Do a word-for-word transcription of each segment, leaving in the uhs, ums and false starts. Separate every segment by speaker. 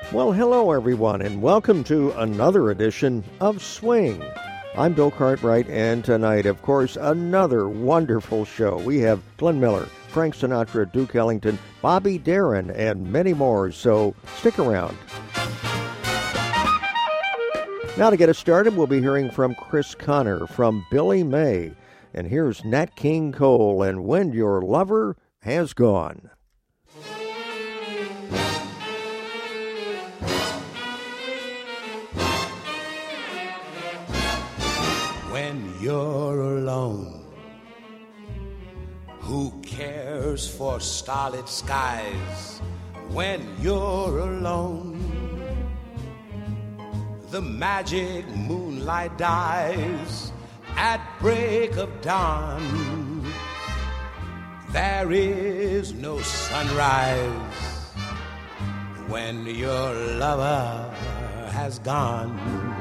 Speaker 1: Well, hello, everyone, and welcome to another edition of Swing. I'm Bill Cartwright, and tonight, of course, another wonderful show. We have Glenn Miller, Frank Sinatra, Duke Ellington, Bobby Darin, and many more, so stick around. Now to get us started, we'll be hearing from Chris Connor, from Billy May, and here's Nat King Cole and When Your Lover Has Gone.
Speaker 2: When you're alone, who cares for starlit skies? When you're alone, the magic moonlight dies at break of dawn. There is no sunrise when your lover has gone.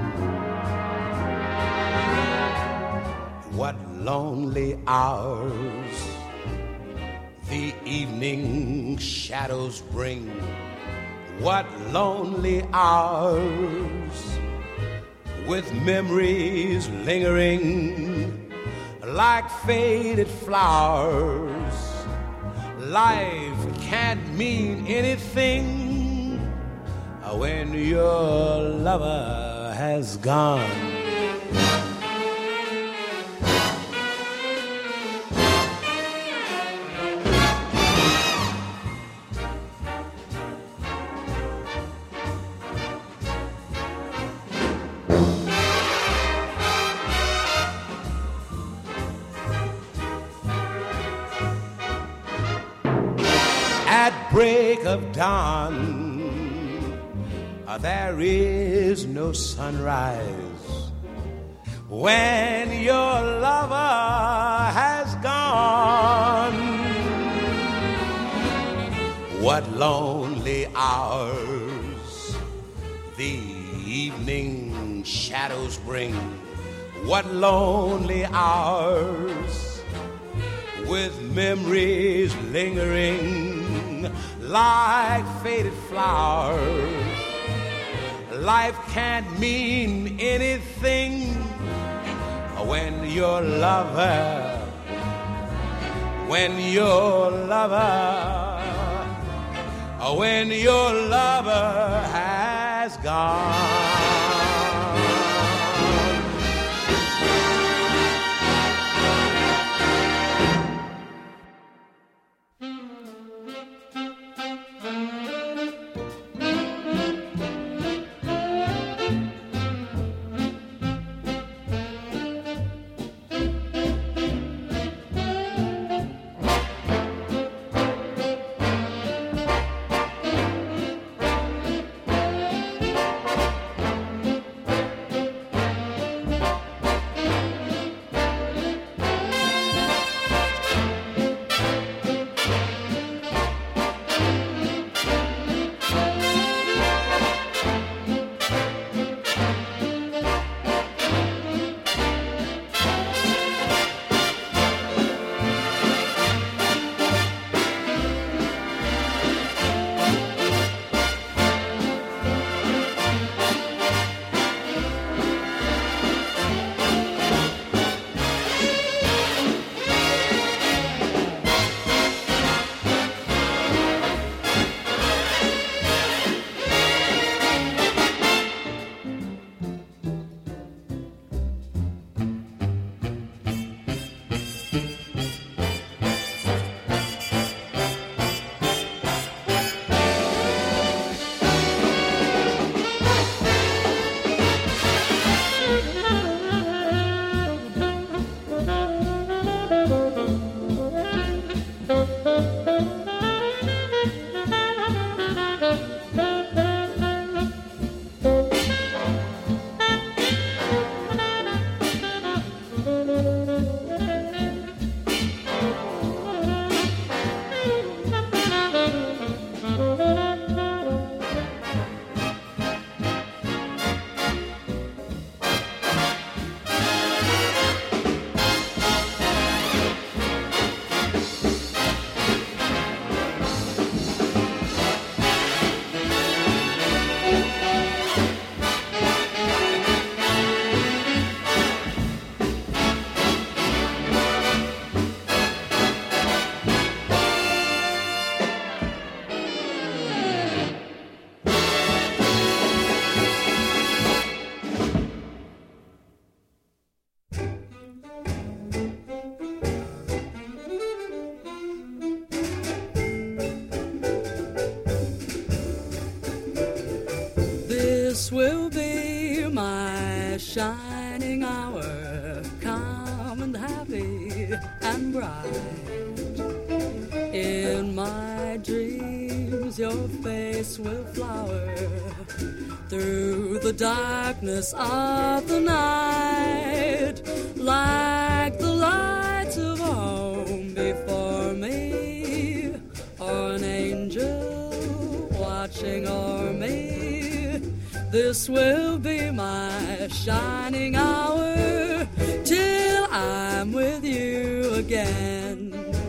Speaker 2: What lonely hours the evening shadows bring. What lonely hours with memories lingering like faded flowers. Life can't mean anything when your lover has gone. Break of dawn, uh, there is no sunrise when your lover has gone. What lonely hours the evening shadows bring. What lonely hours with memories lingering like faded flowers. Life can't mean anything when your lover, when your lover, when your lover has gone.
Speaker 3: shining hour, calm and happy and bright. In my dreams your face will flower through the darkness of the night, like the lights of home before me, or an angel watching o'er me. This will be my shining hour till I'm with you again.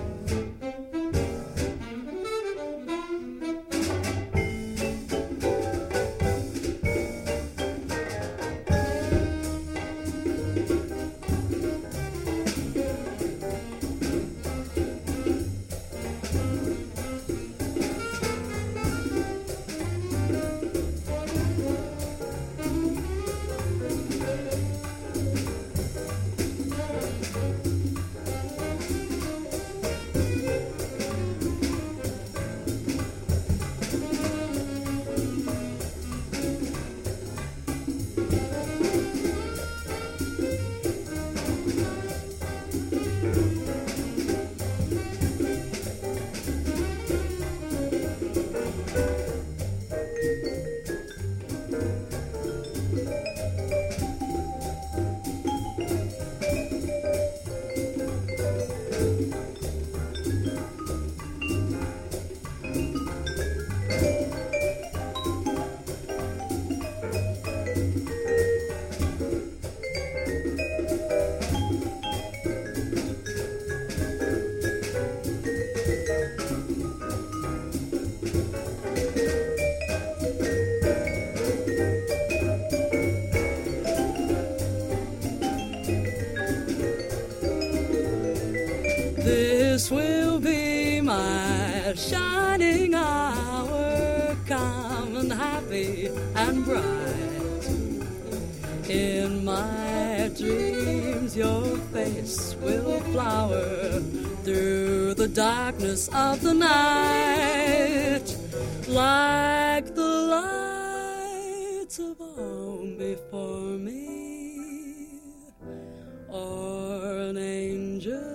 Speaker 3: This will be my shining hour, calm and happy and bright. In my dreams your face will flower through the darkness of the night, like the lights of home before me, or an angel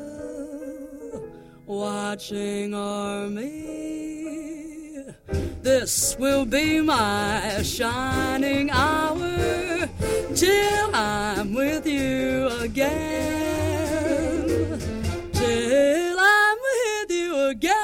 Speaker 3: watching o'er me. This will be my shining hour till I'm with you again, till I'm with you again.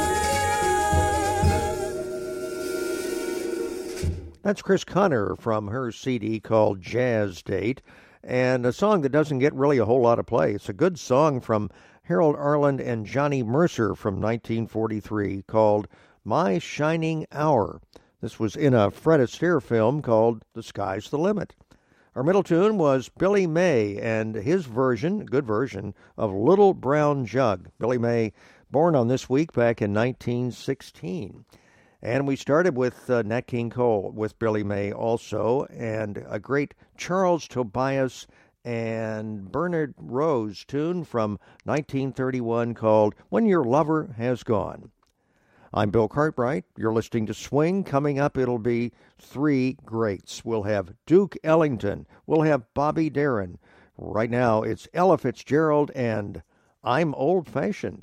Speaker 1: That's Chris Connor from her C D called Jazz Date, and a song that doesn't get really a whole lot of play. It's a good song from Harold Arlen and Johnny Mercer from nineteen forty-three called My Shining Hour. This was in a Fred Astaire film called The Sky's the Limit. Our middle tune was Billy May and his version, good version, of Little Brown Jug. Billy May, born on this week back in nineteen sixteen. And we started with uh, Nat King Cole with Billy May also, and a great Charles Tobias and Bernard Rose tune from nineteen thirty-one called When Your Lover Has Gone. I'm Bill Cartwright. You're listening to Swing. Coming up, it'll be three greats. We'll have Duke Ellington. We'll have Bobby Darin. Right now, it's Ella Fitzgerald and I'm Old-Fashioned.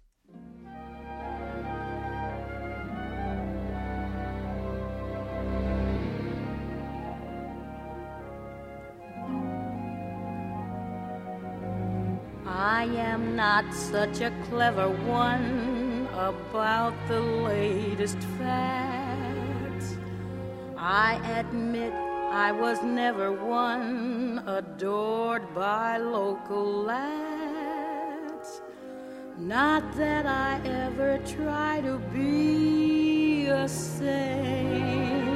Speaker 4: I am not such a clever one about the latest facts. I admit I was never one adored by local lads. Not that I ever try to be a saint.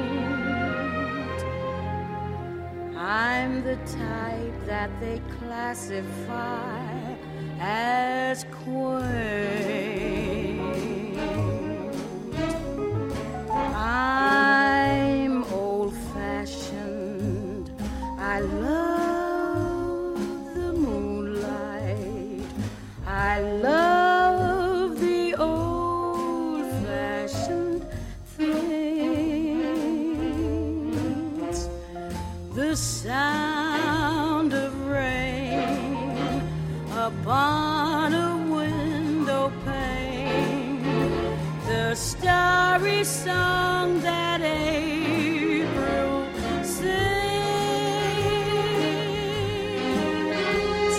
Speaker 4: I'm the type that they classify as quaint. I'm old-fashioned. I love the moonlight. I love the old-fashioned things. The sound the starry song that April sings.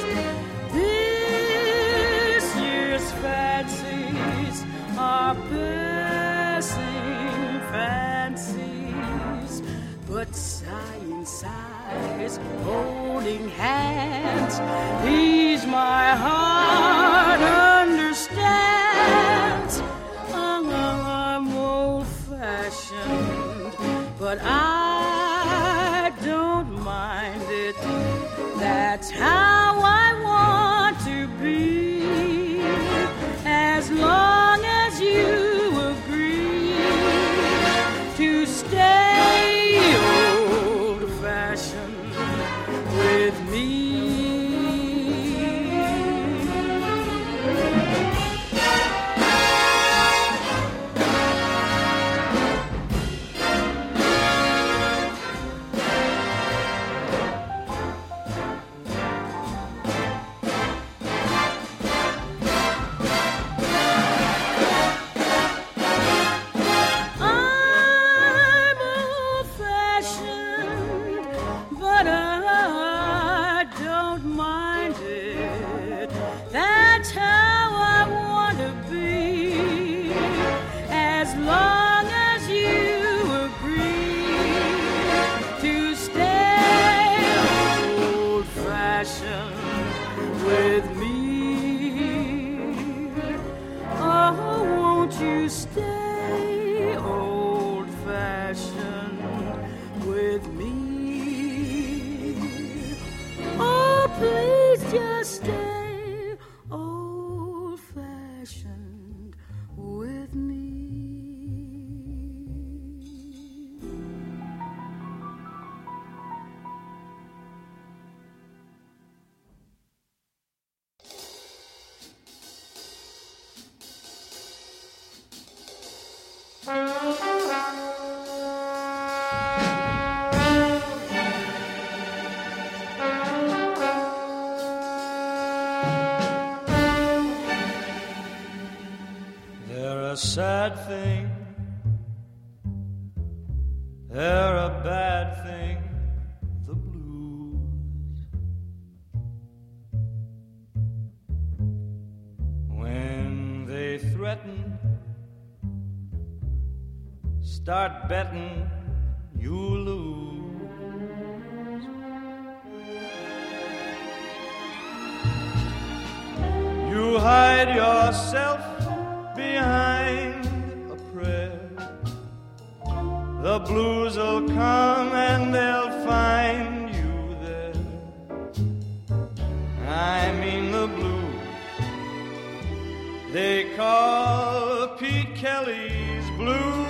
Speaker 4: This year's fancies are passing fancies, but sighing sighs, holding hands, ease my heart understands. I'm old-fashioned, but I don't mind it. That's how I want to be, as long as you agree to stay old-fashioned with me. Just stay old-fashioned with me.
Speaker 5: A sad thing, they're a bad thing, the blues. When they threaten, start betting, you lose. You hide yourself behind a prayer. The blues will come and they'll find you there. I mean the blues they call Pete Kelly's blues.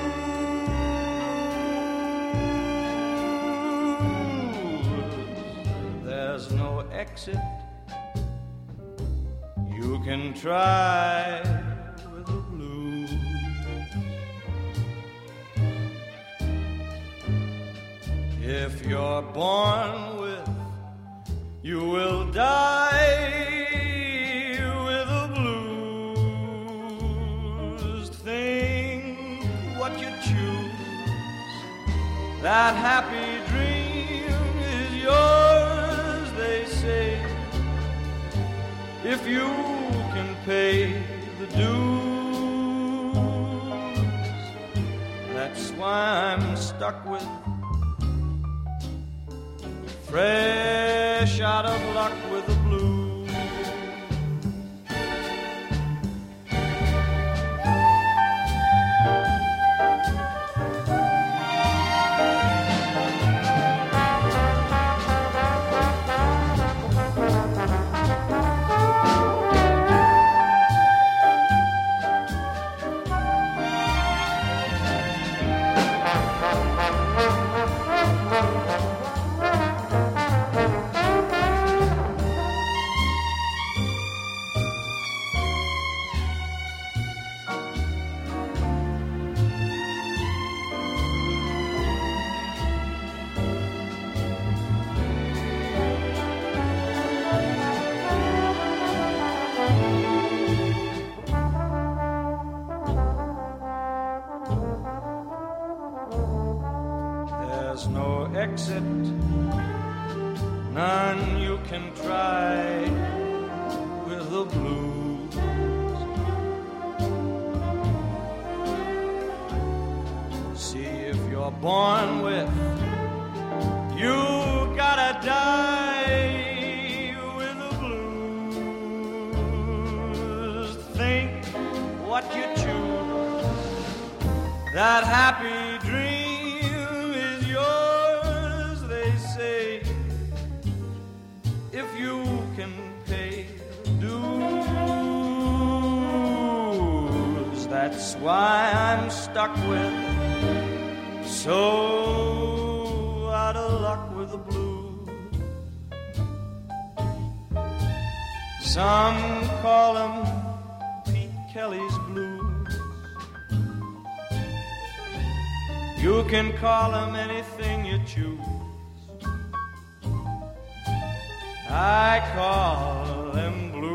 Speaker 5: There's no exit. You can try with the blues. If you're born with, you will die with the blues. Think what you choose. That happy dream is yours, they say, if you can pay the dues. That's why I'm stuck with, fresh out of luck with the blues. there's no exit, none you can try with the blues. See, if you're born with, you gotta die with the blues. Think what you choose, that happy dream is yours, they say, if you can pay the dues. That's why I'm stuck with, so out of luck with the blues. Some call them Pete Kelly's blues. You can call them anything you choose. I call them blues.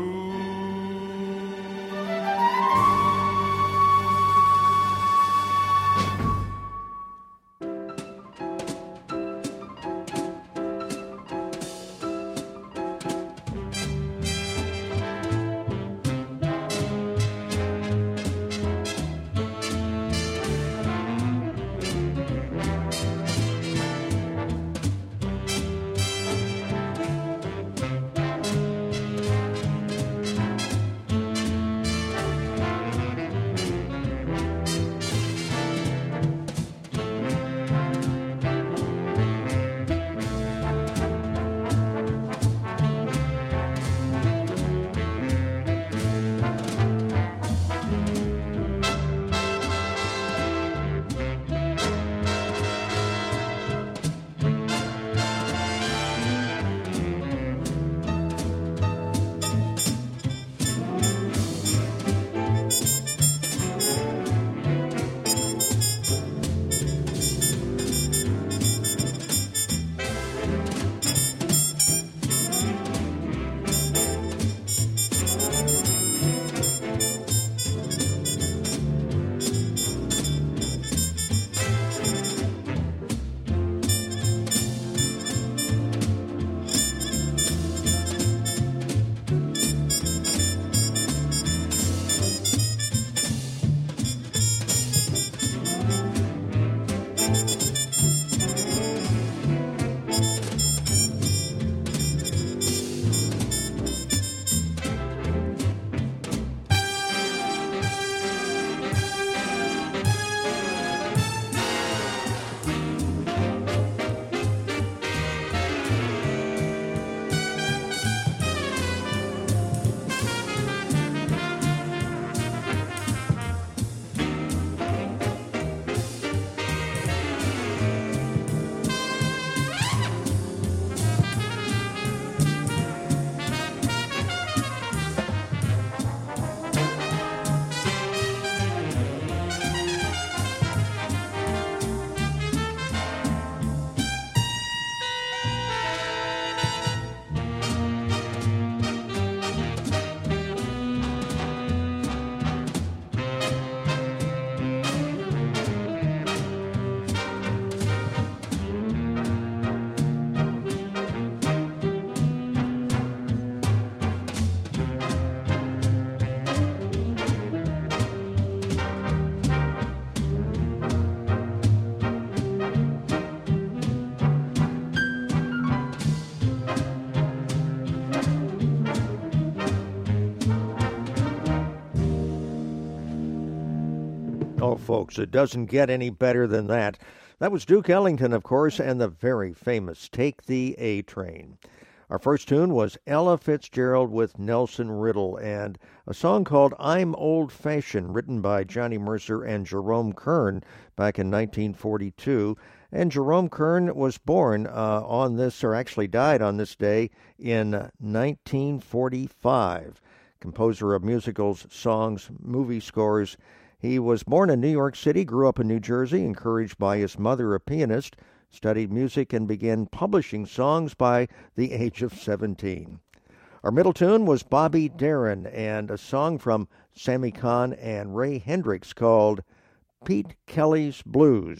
Speaker 1: Oh, folks, it doesn't get any better than that. That was Duke Ellington, of course, and the very famous Take the A-Train. Our first tune was Ella Fitzgerald with Nelson Riddle and a song called I'm Old-Fashioned, written by Johnny Mercer and Jerome Kern back in nineteen forty-two. And Jerome Kern was born uh, on this, or actually died on this day, in nineteen forty-five. Composer of musicals, songs, movie scores. He was born in New York City, grew up in New Jersey, encouraged by his mother, a pianist, studied music, and began publishing songs by the age of seventeen. Our middle tune was Bobby Darin and a song from Sammy Kahn and Ray Hendricks called Pete Kelly's Blues.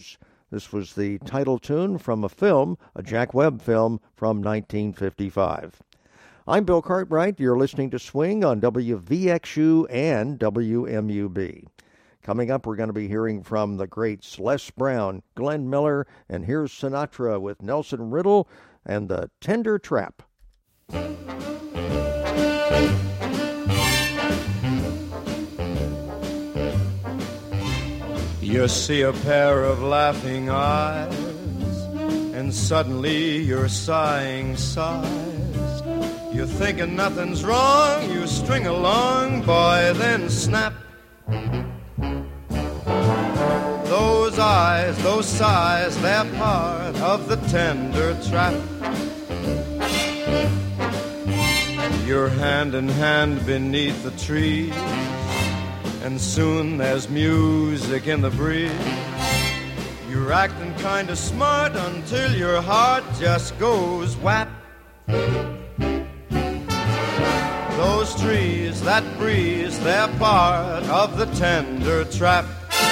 Speaker 1: This was the title tune from a film, a Jack Webb film from nineteen fifty-five. I'm Bill Cartwright. You're listening to Swing on W V X U and W M U B. Coming up, we're going to be hearing from the greats Les Brown, Glenn Miller, and here's Sinatra with Nelson Riddle and the Tender Trap.
Speaker 5: You see a pair of laughing eyes, and suddenly you're sighing sighs. You're thinking nothing's wrong, you string along, boy, then snap. Those eyes, those sighs, they're part of the tender trap. You're hand in hand beneath the trees, and soon there's music in the breeze. You're acting kinda smart until your heart just goes whap. Those trees, that breeze, they're part of the tender trap.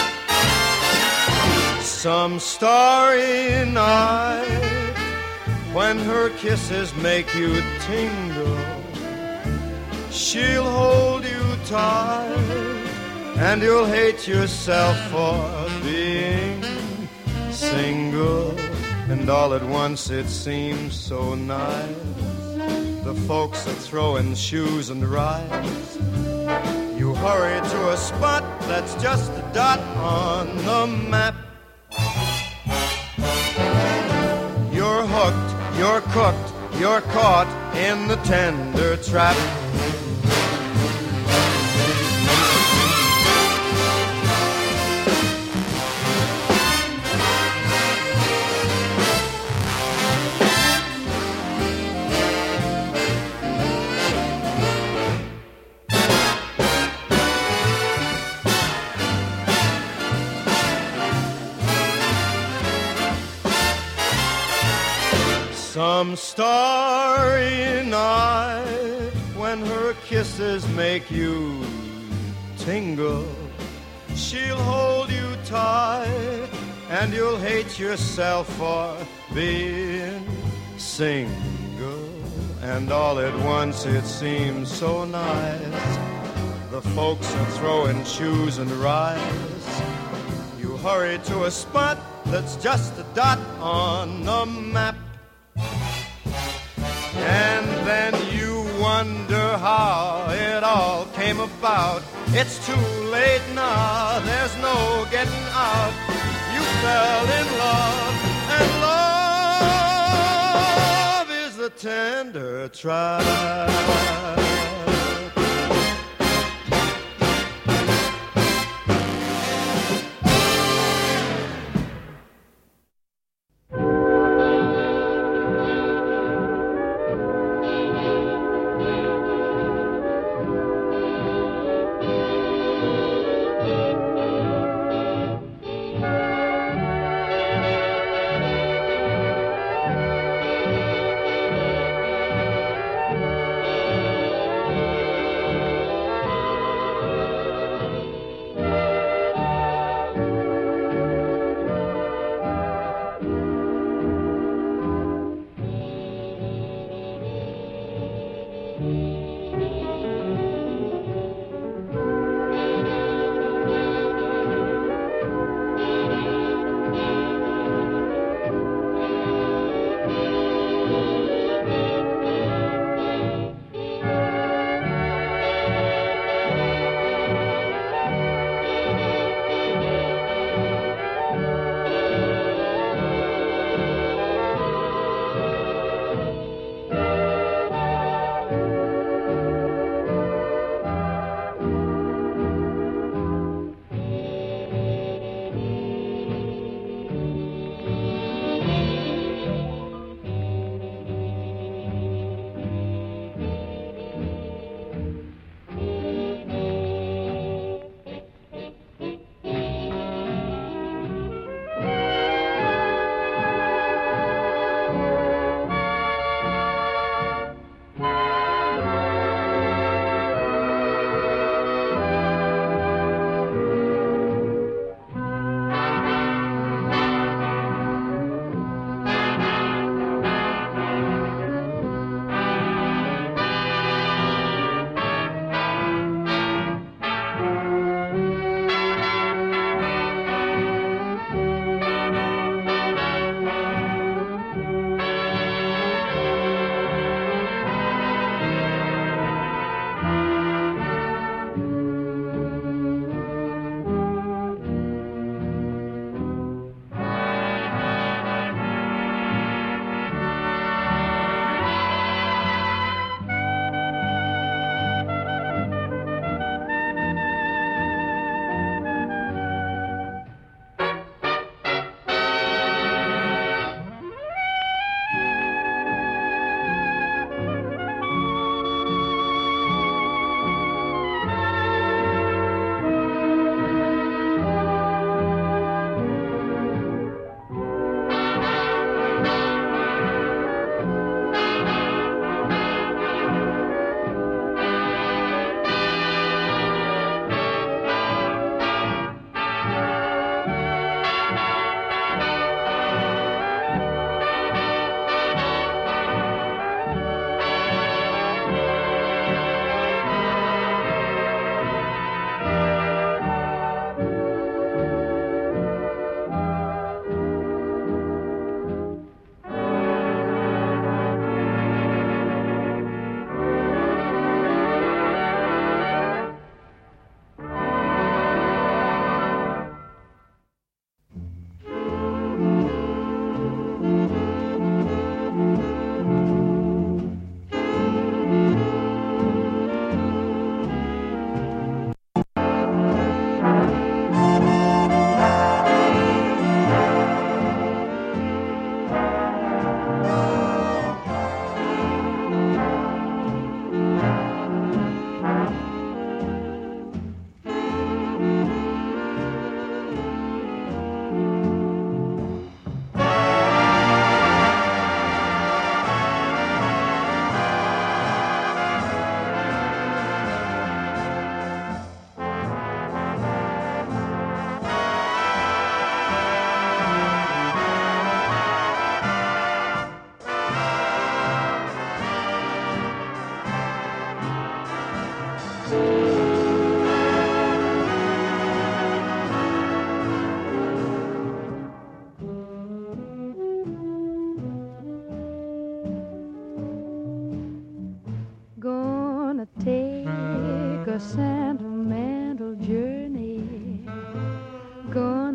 Speaker 5: Some starry night, when her kisses make you tingle, she'll hold you tight, and you'll hate yourself for being single. And all at once it seems so nice. The folks are throwing shoes and rides. You hurry to a spot that's just a dot on the map. You're hooked, you're cooked, you're caught in the tender trap. Some starry night, when her kisses make you tingle, she'll hold you tight, and you'll hate yourself for being single. And all at once it seems so nice. The folks are throwing shoes and rides. You hurry to a spot that's just a dot on the map. And then you wonder how it all came about. It's too late now, there's no getting out. You fell in love, and love is the tender trap.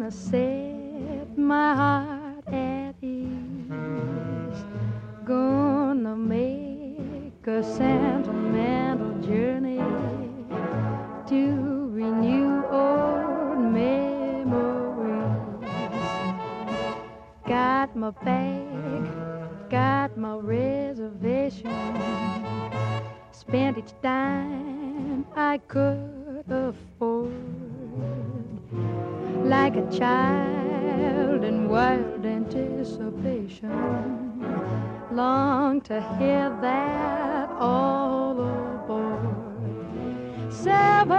Speaker 4: gonna set my heart at ease, gonna make a sentimental journey to renew old memories. Got my bag, got my reservation, spent each dime I could afford, like a child in wild anticipation, long to hear that all aboard. Seven,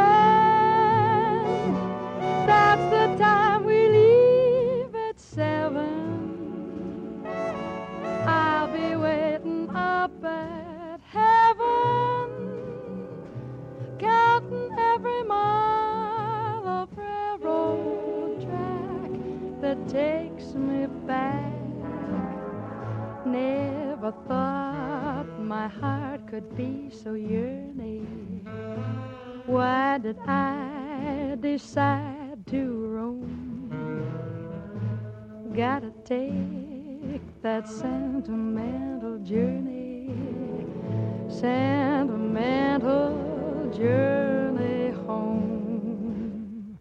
Speaker 4: that's the time we leave at seven. I'll be waiting up at heaven, counting every mile of railroad track that takes me back. Never thought my heart could be so yearning. Why did I decide to roam? Gotta take that sentimental journey, sentimental journey home,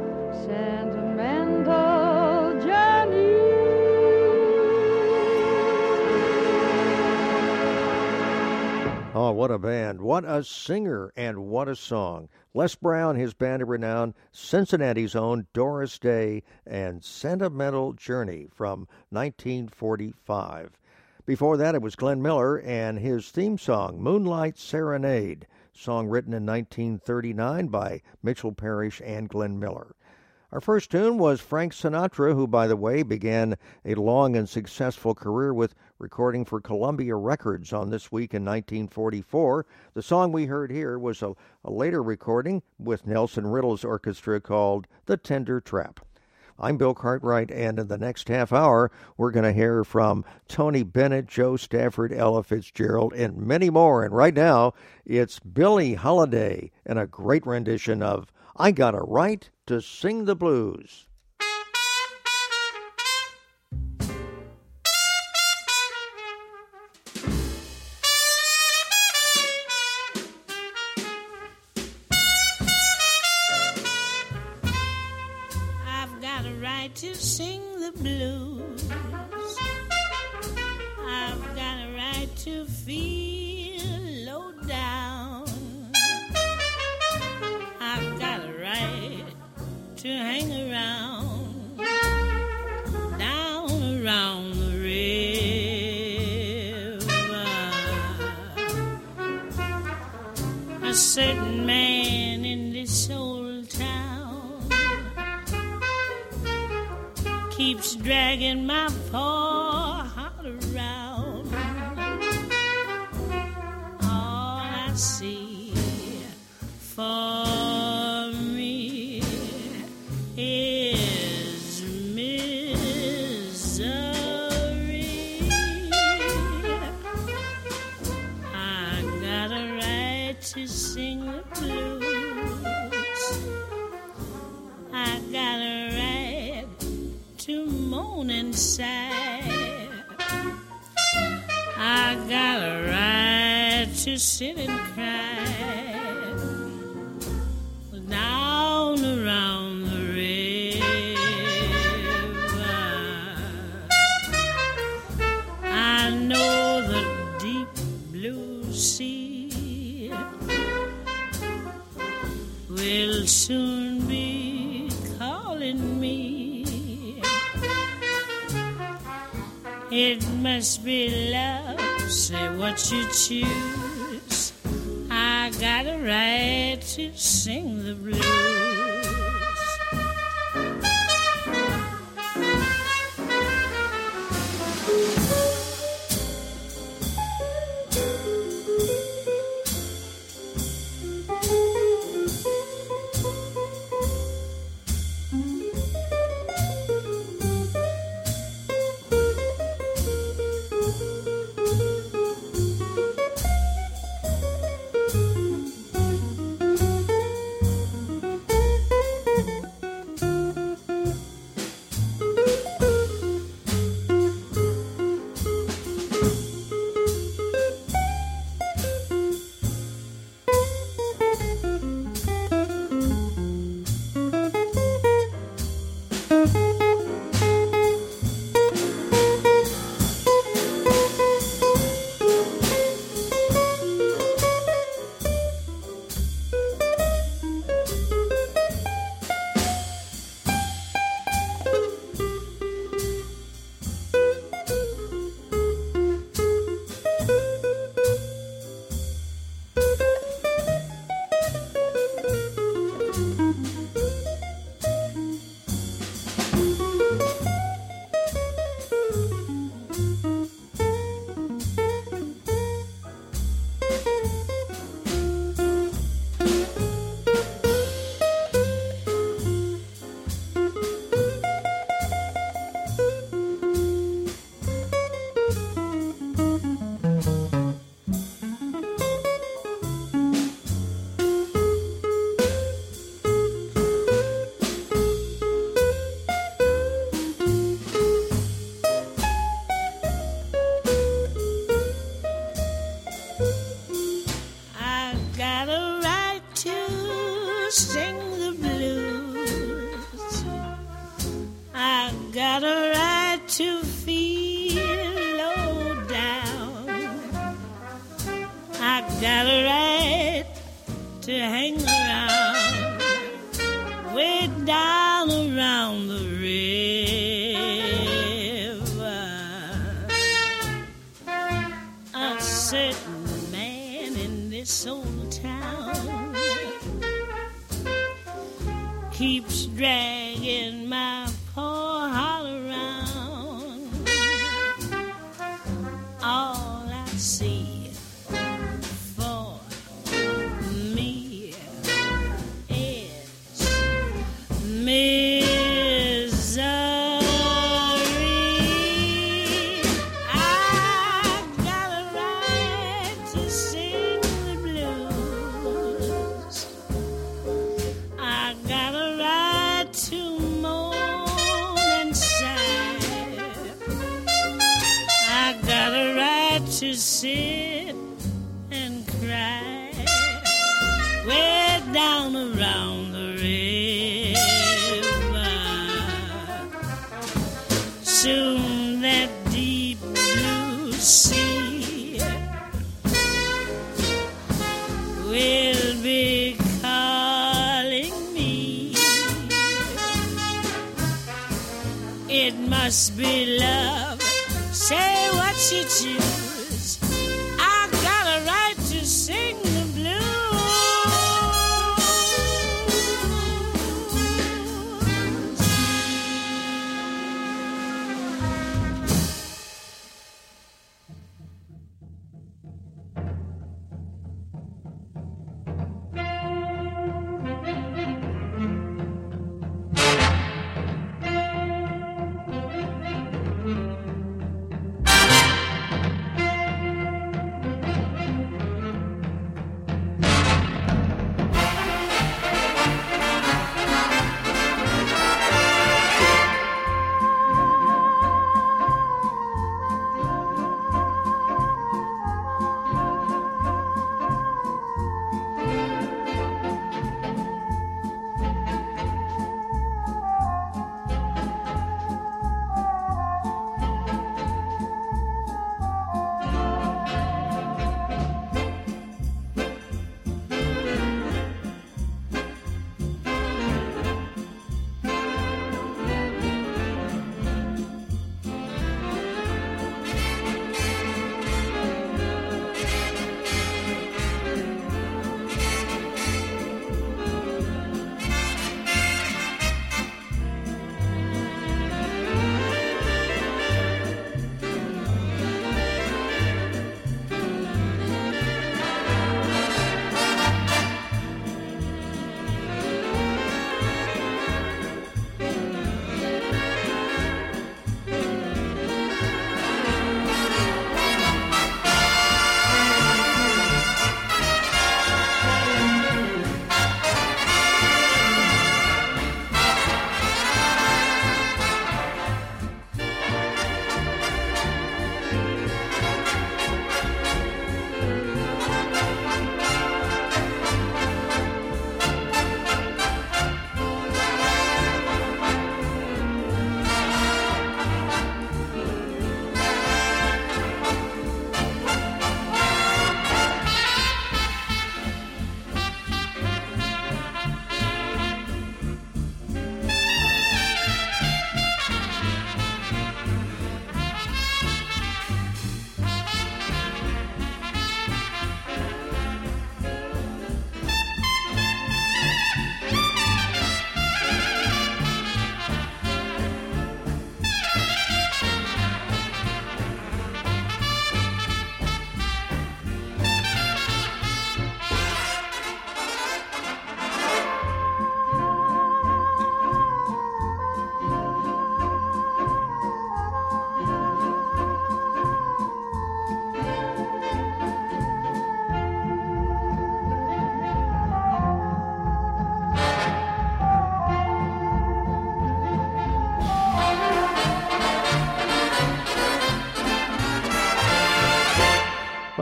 Speaker 4: sentimental journey.
Speaker 1: Oh, what a band. What a singer and what a song. Les Brown, his band of renown, Cincinnati's own Doris Day, and Sentimental Journey from nineteen forty-five. Before that, it was Glenn Miller and his theme song, Moonlight Serenade, song written in nineteen thirty-nine by Mitchell Parrish and Glenn Miller. Our first tune was Frank Sinatra, who, by the way, began a long and successful career with recording for Columbia Records on This Week in nineteen forty-four. The song we heard here was a, a later recording with Nelson Riddle's orchestra called The Tender Trap. I'm Bill Cartwright, and in the next half hour, we're going to hear from Tony Bennett, Joe Stafford, Ella Fitzgerald, and many more. And right now, it's Billie Holiday and a great rendition of I Got a Right to Sing the Blues.
Speaker 6: I've got a right to sing the blues. I've got a right to feel low down. I've got a right to hang around, down around the river. A certain man in this old town keeps dragging my poor heart around. All I see for me is misery. I got a right to sing the blues. I got a right to moan and sigh. I got a right to sit and cry. Down around the river, I know the deep blue sea will soon be calling me. It must be love, say what you choose. I got a right to sing the blues.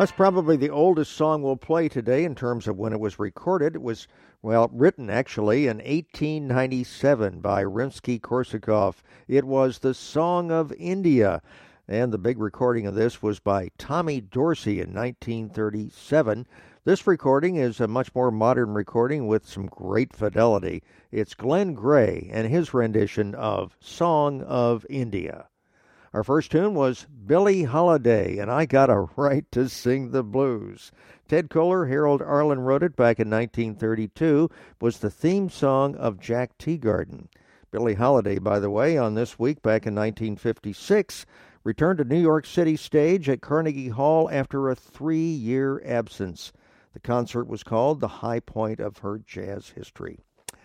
Speaker 1: That's probably the oldest song we'll play today in terms of when it was recorded. It was, well, written actually in eighteen ninety-seven by Rimsky-Korsakov. It was the Song of India, and the big recording of this was by Tommy Dorsey in nineteen thirty-seven. This recording is a much more modern recording with some great fidelity. It's Glenn Gray and his rendition of Song of India. Our first tune was Billie Holiday, and I Got a Right to Sing the Blues. Ted Koehler, Harold Arlen wrote it back in nineteen thirty-two, was the theme song of Jack Teagarden. Billie Holiday, by the way, on This Week back in nineteen fifty-six, returned to New York City stage at Carnegie Hall after a three-year absence. The concert was called The High Point of Her Jazz History.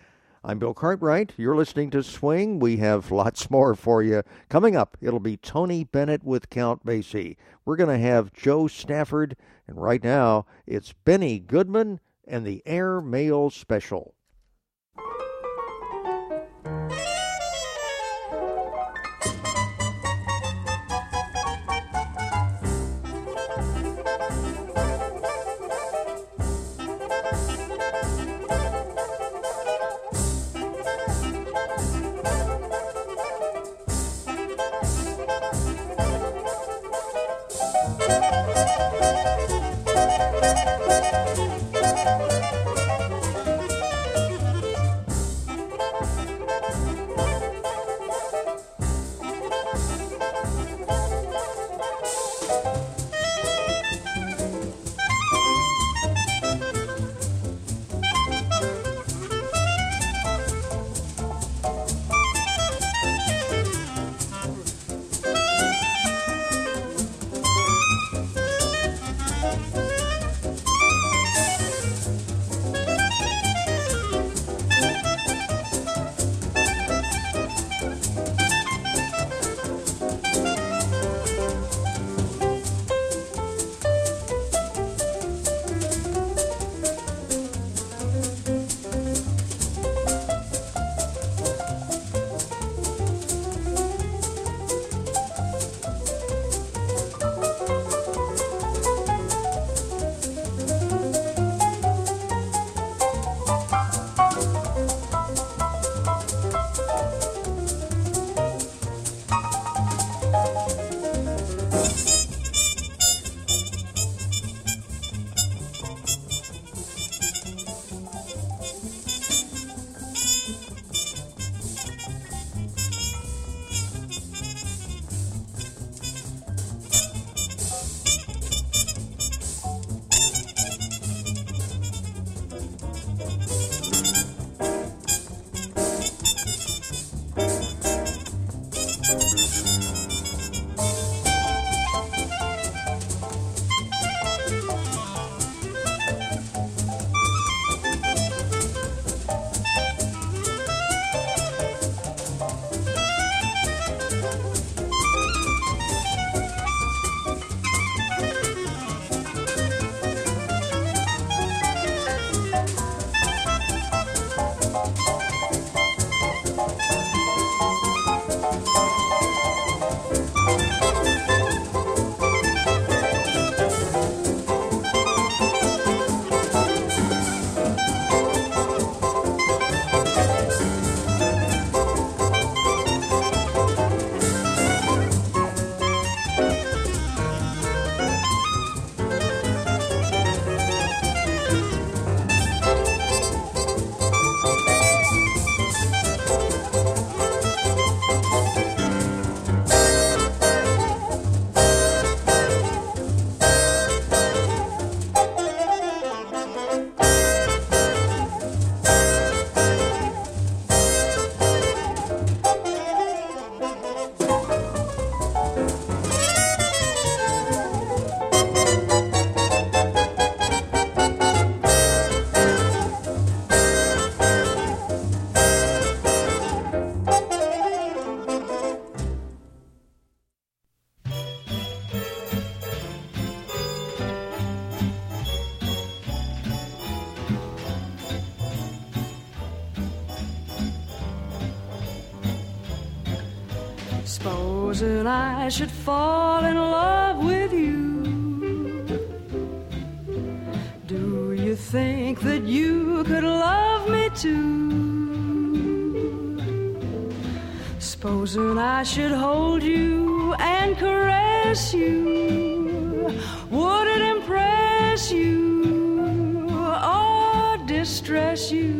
Speaker 1: I'm Bill Cartwright. You're listening to Swing. We have lots more for you. Coming up, it'll be Tony Bennett with Count Basie. We're going to have Joe Stafford, and right now, it's Benny Goodman and the Air Mail Special.
Speaker 3: Supposing I should fall in love with you, think that you could love me too? Supposing I should hold you and caress you, would it impress you or distress you?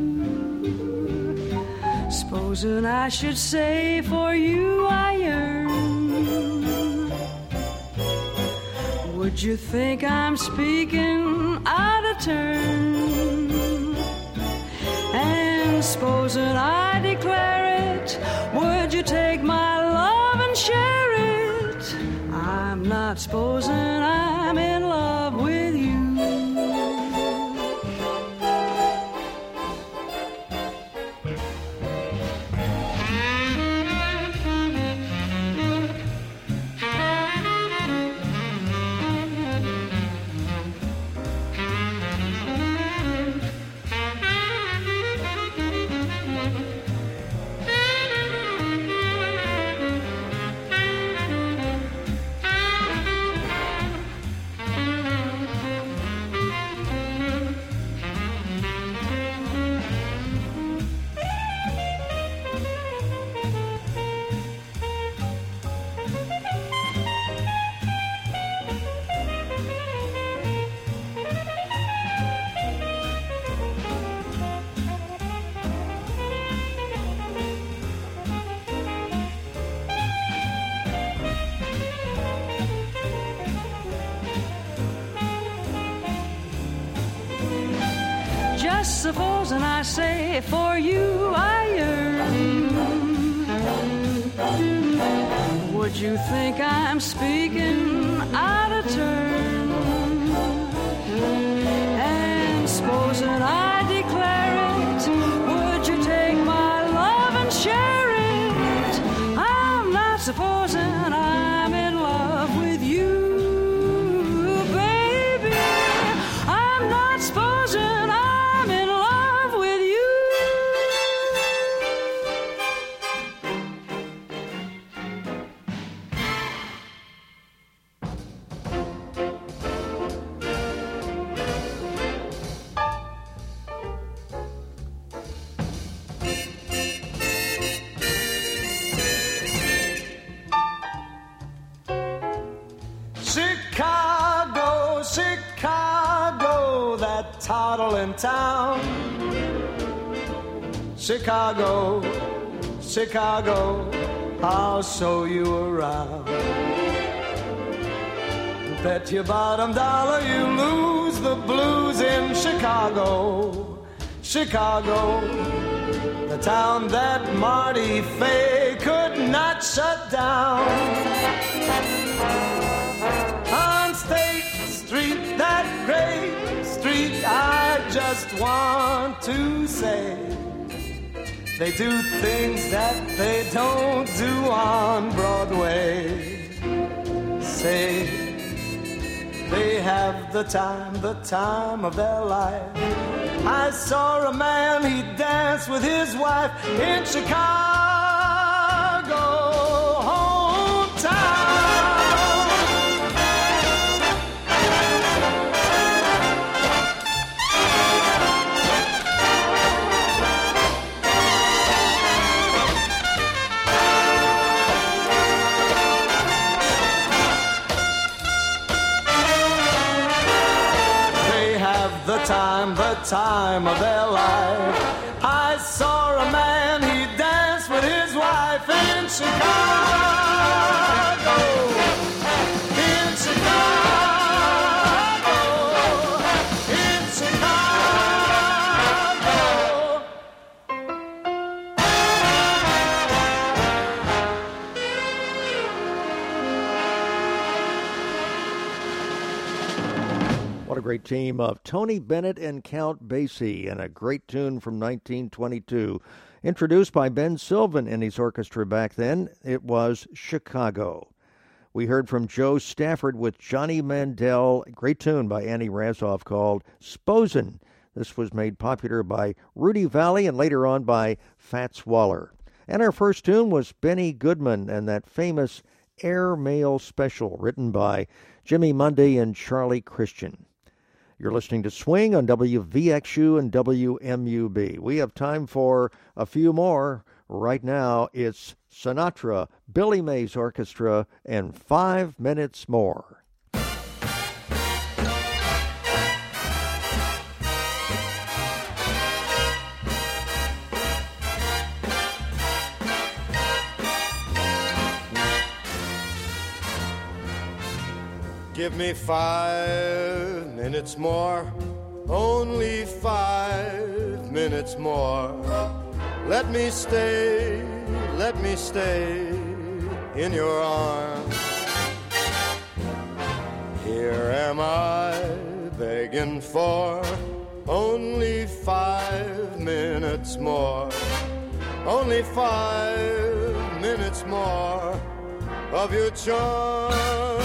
Speaker 3: Supposing I should say for you I yearn, would you think I'm speaking out of turn? And supposing I declare it, would you take my love and share it? I'm not supposing I'm in love with you. Supposing I say for you I yearn, would you think I'm speaking out of turn? And supposing I declare it, would you take my love and share it? I'm not supposing I'm in love with you, baby. I'm not supposing I'm in love with you.
Speaker 5: Chicago, Chicago, that toddling town. Chicago, Chicago, I'll show you around. Bet your bottom dollar you lose the blues in Chicago. Chicago, the town that Marty Fay could not shut down. On State Street, that great street, I just want to say, they do things that they don't do on Broadway. Say, they have the time, the time of their life. I saw a man, he danced with his wife in Chicago, hometown. The time, the time of their life. I saw a man, he danced with his wife in Chicago, in Chicago, in Chicago.
Speaker 1: What a great team of Tony Bennett and Count Basie, and a great tune from nineteen twenty-two. Introduced by Ben Sylvan and his orchestra back then, it was Chicago. We heard from Joe Stafford with Johnny Mandel, a great tune by Annie Razoff called S'posin'. This was made popular by Rudy Valley and later on by Fats Waller. And our first tune was Benny Goodman and that famous Air Mail Special written by Jimmy Mundy and Charlie Christian. You're listening to Swing on W V X U and W M U B. We have time for a few more. Right now, it's Sinatra, Billy Mays Orchestra, and Five Minutes More.
Speaker 5: Give me five minutes more, only five minutes more. Let me stay, let me stay in your arms. Here am I begging for only five minutes more, only five minutes more of your charm.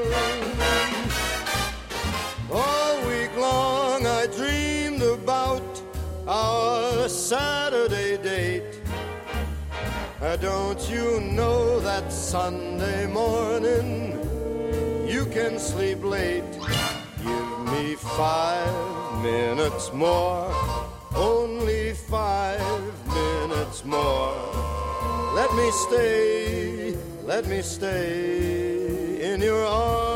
Speaker 5: All week long I dreamed about our Saturday date. Uh, don't you know that Sunday morning you can sleep late? Give me five minutes more, only five minutes more. Let me stay, let me stay in your arms.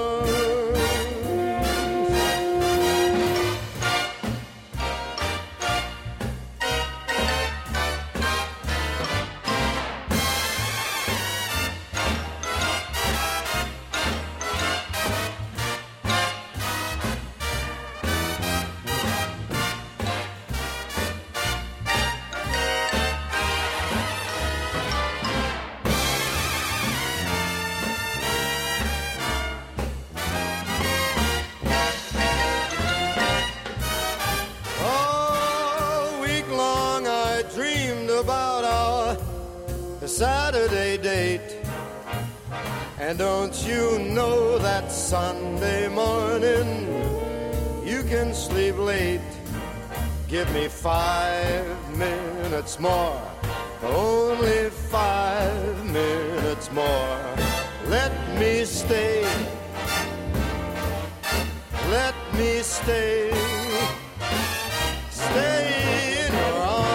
Speaker 5: Saturday date. And don't you know that Sunday morning you can sleep late? Give me five minutes more, only five minutes more. Let me stay, let me stay, stay in your arms.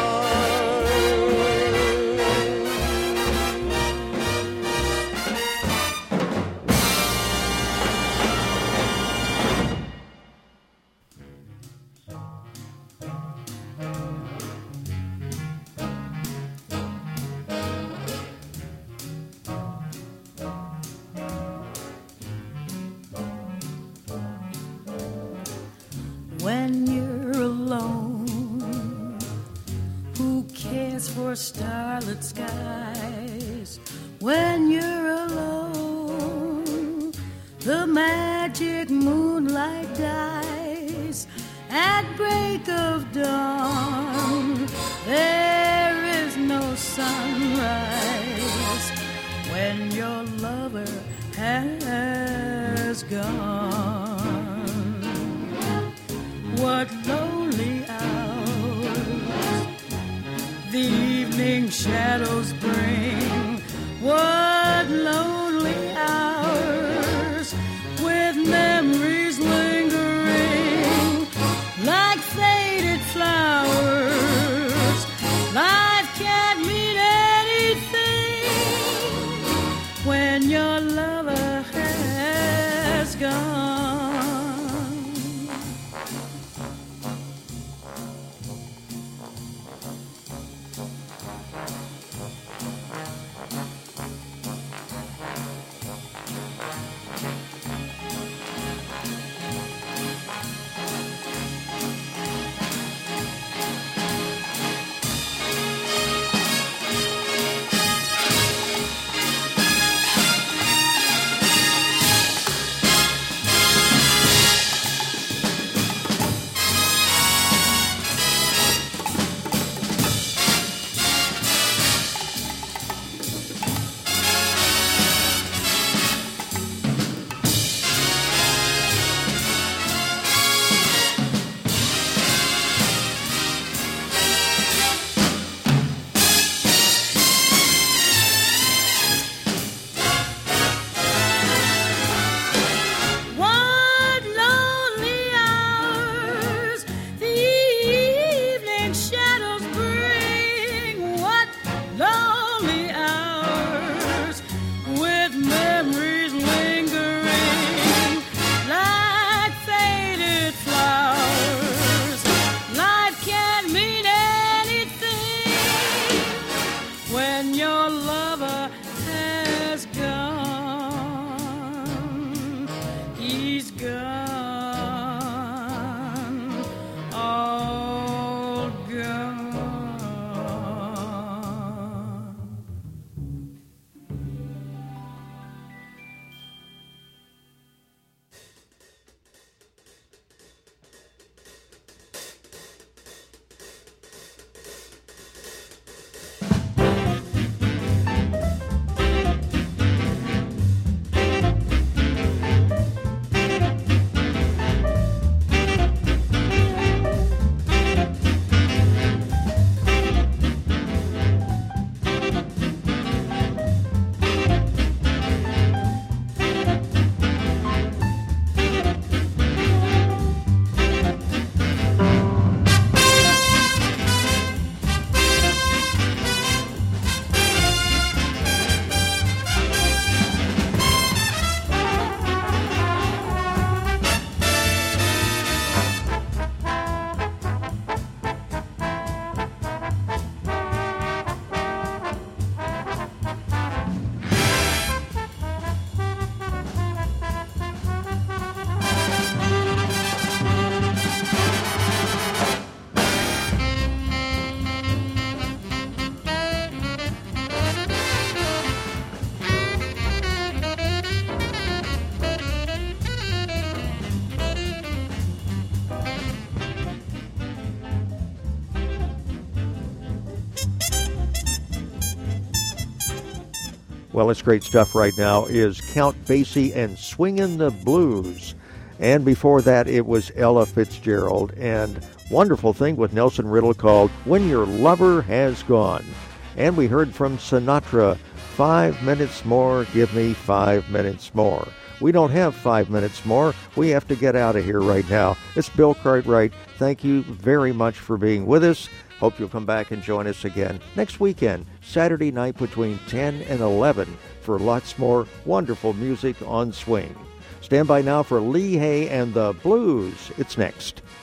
Speaker 6: When you're alone, who cares for starlit skies? When you're alone, the magic moonlight dies. At break of dawn, there is no sunrise. When your lover has gone, what lonely hours the evening shadows bring. What lonely hours with memories lingering like faded flowers. Life can't mean anything when your lover has gone.
Speaker 1: Well, it's great stuff right now is Count Basie and Swingin' the Blues. And before that, it was Ella Fitzgerald and wonderful thing with Nelson Riddle called When Your Lover Has Gone. And we heard from Sinatra, Five Minutes More, Give Me Five Minutes More. We don't have five minutes more. We have to get out of here right now. It's Bill Cartwright. Thank you very much for being with us. Hope you'll come back and join us again next weekend, Saturday night between ten and eleven, for lots more wonderful music on Swing. Stand by now for Lee Hay and the Blues. It's next.